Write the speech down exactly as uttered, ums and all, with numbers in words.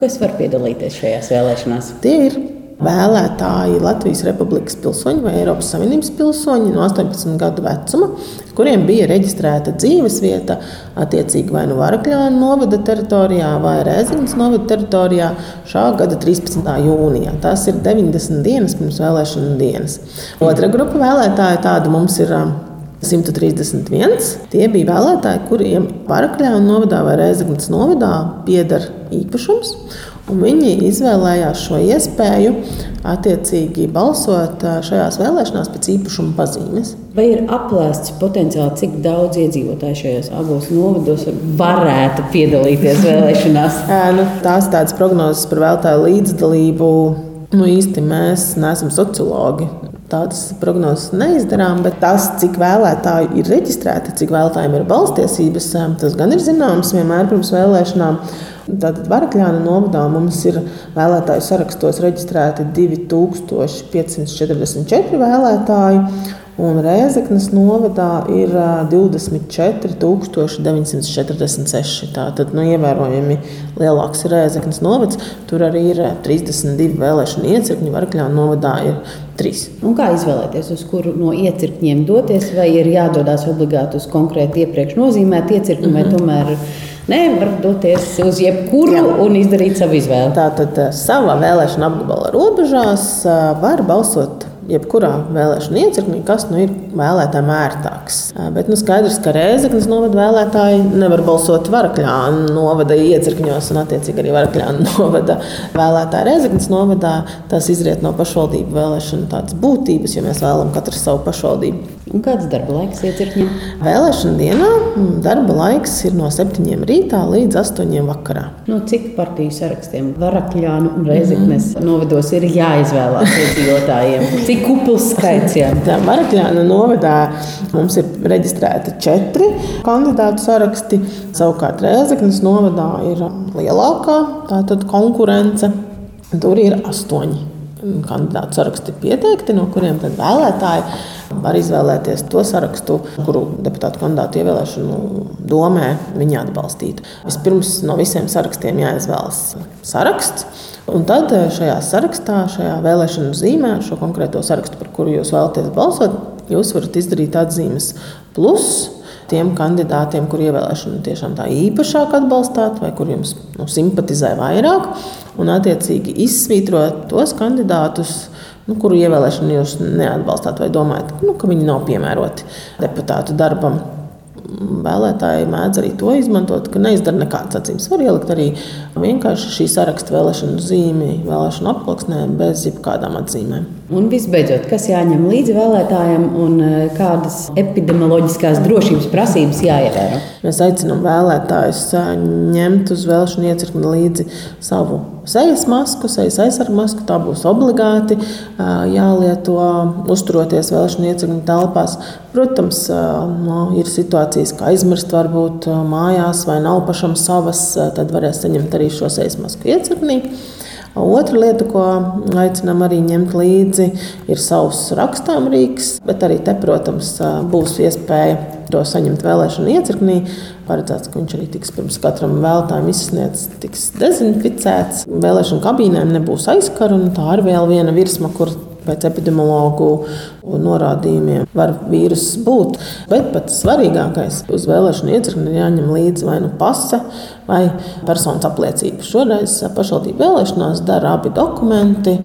Kas var piedalīties šajās vēlēšanās? Tie ir vēlētāji Latvijas Republikas pilsoņi vai Eiropas Savienības pilsoņi no astoņpadsmit gadu vecuma, kuriem bija reģistrēta dzīvesvieta attiecīgi vai nu Varakļānu novada teritorijā vai Rēzeknes novada teritorijā šā gada trīspadsmitā jūnijā. Tas ir deviņdesmit dienas pirms vēlēšanu dienas. Otra grupa vēlētāju tāda mums ir simt trīsdesmit viens. Tie bija vēlētāji, kuriem Varakļānu novadā vai Rēzeknes novadā pieder īpašums. Un viņi izvēlējās šo iespēju attiecīgi balsot šajās vēlēšanās pēc īpašuma pazīmes. Vai ir aplēsts potenciāli, cik daudz iedzīvotāju šajos abos novados varētu piedalīties vēlēšanās? nu, tās tādas prognozes par vēlētāju līdzdalību, nu īsti mēs neesam sociologi. Tādas prognozes neizdarām, bet tas, cik vēlētāji ir reģistrēti, cik vēlētājiem ir balstiesības, tas gan ir zināms vienmēr pirms vēlēšanām. Tātad Varakļānu novadā mums ir vēlētāju sarakstos reģistrēti divi tūkstoši piecsimt četrdesmit četri vēlētāji, un Rēzeknes novadā ir divdesmit četri tūkstoši deviņsimt četrdesmit seši. Tātad nu, ievērojami lielāks ir Rēzeknes novads. Tur arī ir trīsdesmit divi vēlēšanu iecirkņi, Varakļānu novadā ir trīs. Un kā izvēlēties, uz kuru no iecirkņiem doties, vai ir jādodas obligāti uz konkrēti iepriekš nozīmētu iecirkni, mm-hmm. vai tomēr nē, var doties uz jebkuru Jā. Un izdarīt savu izvēli? Tātad savā vēlēšana apgabala robežās var balsot jebkurā vēlēšana iecirknī, kas nu ir vēlētājiem ērtāks. Bet nu, skaidrs, ka Rēzeknes novada vēlētāji nevar balsot Varakļānu novada iecirkņos, un attiecīgi arī Varakļānu novada vēlētāji Rēzeknes novadā. Tas izriet no pašvaldību vēlēšanu tādas būtības, jo mēs vēlam katru savu pašvaldību. Un kāds darba laiks iecirkņiem? Vēlēšana dienā darba laiks ir no septiņiem rītā līdz astoņiem vakarā. No cik partiju sarakstiem Varakļānu un Rēzeknes mm-hmm. novados ir jāizvēlās iedzīvotājiem? Cik kupls skaits? Jā? Tā, Varakļānu novadā mums ir reģistrēti četri kandidātu saraksti. Savukārt Rēzeknes novadā ir lielākā tātad konkurence. Tur ir astoņi kandidātu saraksti pieteikti, no kuriem tad vēlētāji var izvēlēties to sarakstu, kuru deputātu kandidātu ievēlēšanu domē viņi atbalstītu. Vispirms no visiem sarakstiem jāizvēlas saraksts, un tad šajā sarakstā, šajā vēlēšanu zīmē, šo konkrēto sarakstu, par kuru jūs vēlaties balsot, jūs varat izdarīt atzīmes plus tiem kandidātiem, kur ievēlēšanu tiešām tā īpašāk atbalstāt, vai kur jums nu, simpatizē vairāk, un attiecīgi izsvītrot tos kandidātus, nu, kuru ievēlēšanu jūs neatbalstāt vai domājat, nu, ka viņi nav piemēroti deputātu darbam. Vēlētāji mēdz arī to izmantot, ka neizdara nekādas atzīmes. Var ielikt arī vienkārši šī saraksta vēlēšanu zīmi, vēlēšanu aploksnē bez jebkādām atzīmēm. Un visbeidzot, kas jāņem līdzi vēlētājiem un kādas epidemioloģiskās drošības prasības jāievēro? Mēs aicinām vēlētājus ņemt uz vēlēšanu iecirkni līdzi savu sejas masku, sejas aizsargu masku. Tā būs obligāti jālieto, uzturoties vēlēšanu iecirkņu telpās. Protams, no, ir situācijas, ka aizmirst varbūt mājās vai nav pašam savas, tad varēs saņemt arī šo sejas masku iecirknī. Otra lieta, ko aicinām arī ņemt līdzi, ir savs rakstāmrīks, bet arī te, protams, būs iespēja to saņemt vēlēšanu iecirknī. Paredzēts, ka viņš arī tiks pirms katram vēlētājam izsniegts, tiks dezinficēts. Vēlēšanu kabīnēm nebūs aizkara, un tā ir vēl viena virsma, kur pēc epidemiologu norādījumiem var vīruss būt. Bet pats svarīgākais uz vēlēšanu iecirkni ir jāņem līdzi vai nu pase vai personas apliecība. Šoreiz pašvaldību vēlēšanās dara abi dokumenti.